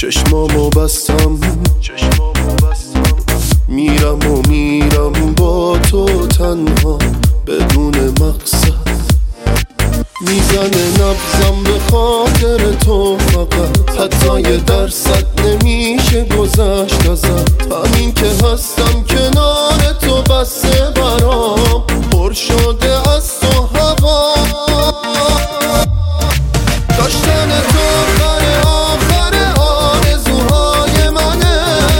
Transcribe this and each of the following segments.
چشمامو بستم میرم با تو تنها بدون مقصد. میزنه نبضم به خاطر تو فقط، حتی یه درصد نمیشه گذشت ازت. همین که هستم کنار تو بسه برام، پر شده از تو هوا. داشتن تو آخر آرزوهای منه،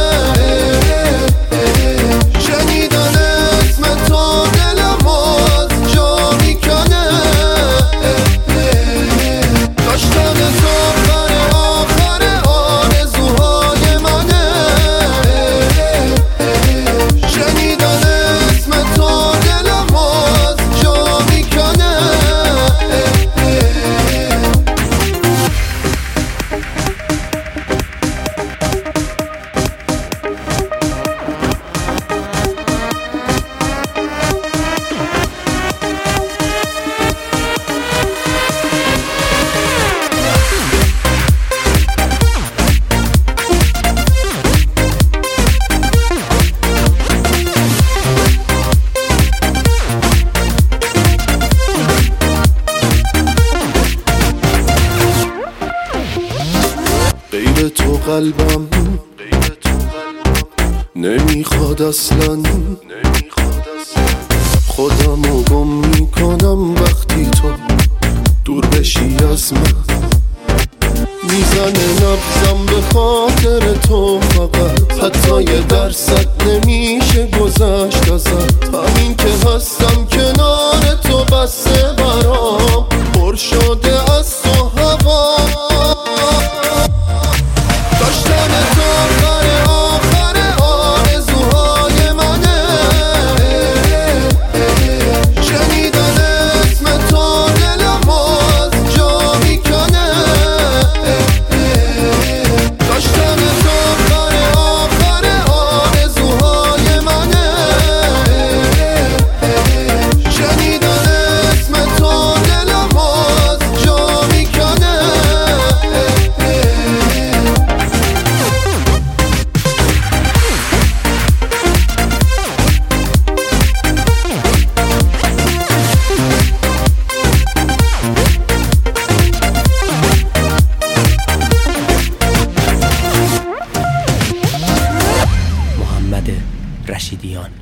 شنیدن اسم تو دلم از جا میکنه. داشتن تو آخر آرزوهای منه، شنیدن اسم تو دلم از جا میکنه. غیر تو قلبم نمیخواد اصلا، خودمو گم میکنم وقتی تو دور بشی از من. میزنه نبضم به خاطر تو فقط، حتی یه درصد نمیشه گذشت ازت. همین که هستم کنار تو بسه برام، پر شده از تو هوا. داشتن تو آخر آرزوهای منه، شنیدن اسم تو دلم از جا میکنه. داشتن تو آخر آرزوهای منه، شنیدن اسم تو دلم از جا میکنه. محمد رشیدیان.